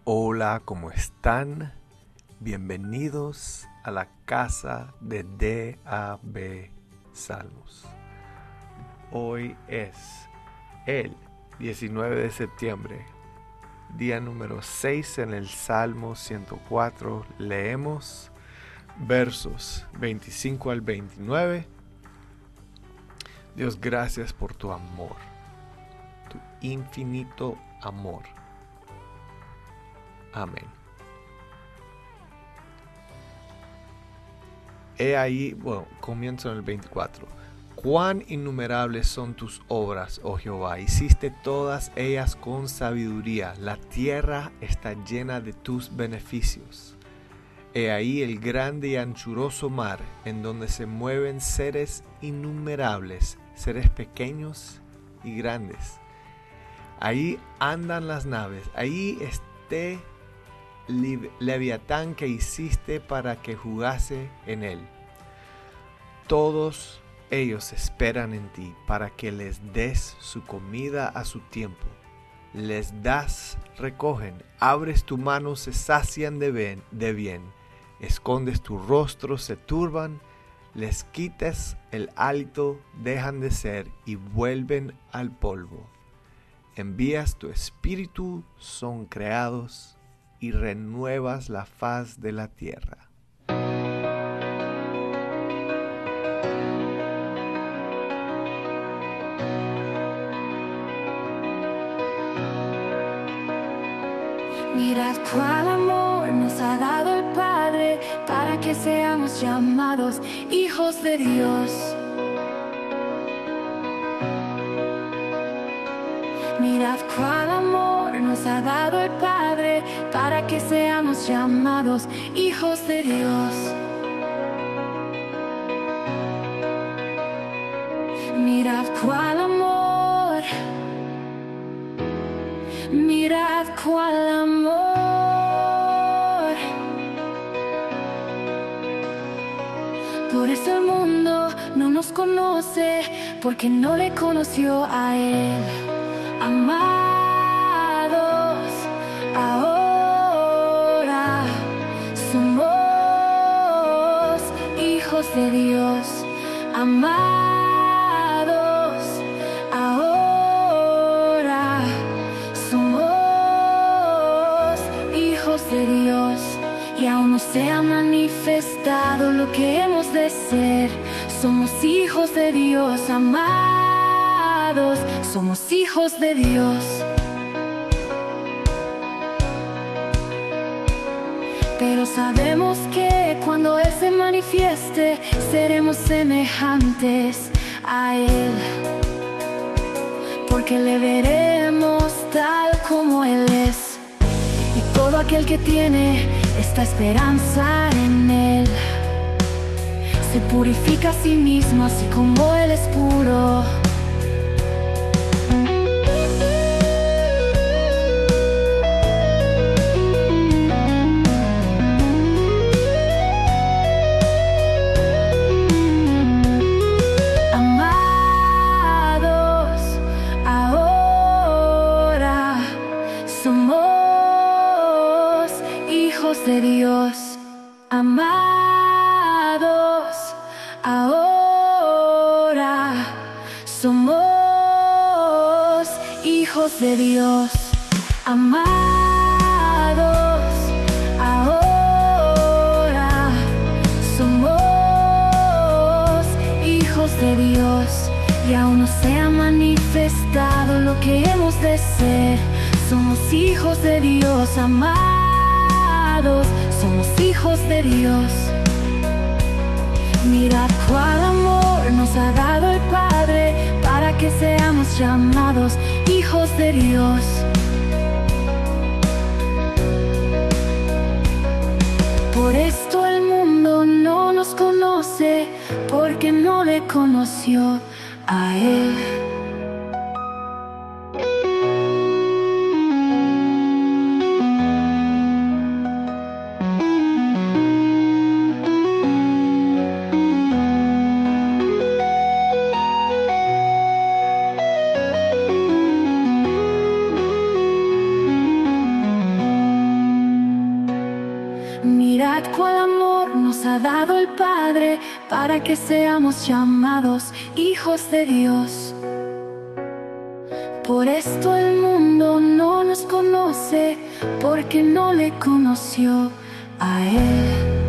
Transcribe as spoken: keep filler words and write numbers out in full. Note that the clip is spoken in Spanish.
Hola, ¿cómo están? Bienvenidos a la casa de D A B Salmos. Hoy es el diecinueve de septiembre, día número seis en el Salmo ciento cuatro. Leemos versos veinticinco al veintinueve. Dios, gracias por tu amor, tu infinito amor. Amén. He ahí, bueno, comienzo en el veinticuatro. Cuán innumerables son tus obras, oh Jehová, hiciste todas ellas con sabiduría. La tierra está llena de tus beneficios. He ahí el grande y anchuroso mar, en donde se mueven seres innumerables, seres pequeños y grandes. Ahí andan las naves, ahí este Leviatán que hiciste para que jugase en él. Todos ellos esperan en ti para que les des su comida a su tiempo. Les das, recogen, abres tu mano, se sacian de bien, de bien. Escondes tu rostro, se turban, les quitas el hálito, dejan de ser y vuelven al polvo. Envías tu espíritu, son creados, y renuevas la faz de la tierra. Mirad cuál amor nos ha dado el Padre para que seamos llamados hijos de Dios. Mirad cuál amor nos ha dado el Padre para que seamos llamados hijos de Dios. Mirad cuál amor, mirad cuál amor. Por eso el mundo no nos conoce, porque no le conoció a Él. Amados, ahora somos hijos de Dios. Amados, ahora somos hijos de Dios. Y aún no se ha manifestado lo que hemos de ser. Somos hijos de Dios, amados. Somos hijos de Dios. Pero sabemos que cuando Él se manifieste, seremos semejantes a Él, porque le veremos tal como Él es. Y todo aquel que tiene esta esperanza en Él se purifica a sí mismo, así como Él es puro. De Dios, amados, ahora somos hijos de Dios, amados, ahora somos hijos de Dios. Y aún no se ha manifestado lo que hemos de ser. Somos hijos de Dios, amados. Somos hijos de Dios. Mirad cuál amor nos ha dado el Padre para que seamos llamados hijos de Dios. Por esto el mundo no nos conoce, porque no le conoció a Él. cual amor nos ha dado el Padre para que seamos llamados hijos de Dios. Por esto el mundo no nos conoce, porque no le conoció a Él.